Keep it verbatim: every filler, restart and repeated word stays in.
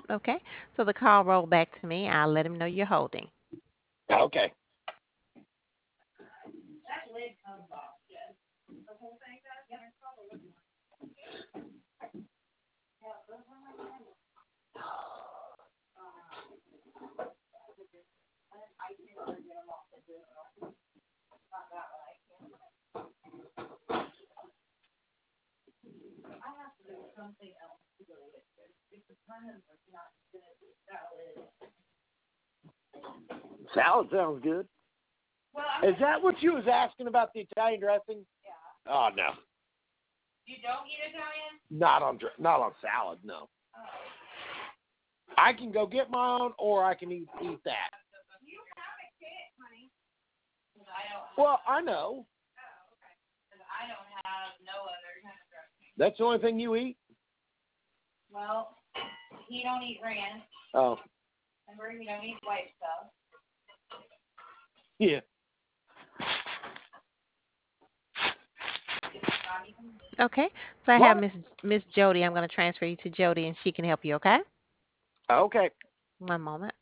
Okay. So the call rolled back to me. I'll let him know you're holding. Okay. Salad sounds good. Is that what you was asking about the Italian dressing? Yeah. Oh no. You don't eat Italian? Not on not on salad, no. Oh. I can go get my own, or I can eat eat that. You have a kit, honey. I don't. Well, I know. Oh, okay. Because I don't have no other kind of dressing. That's the only thing you eat? Well, he don't eat ranch. Oh. Remember, he don't eat white stuff. Yeah. Okay. So I have What? Miss Miss Jody. I'm going to transfer you to Jody, and she can help you. Okay. Okay. One moment.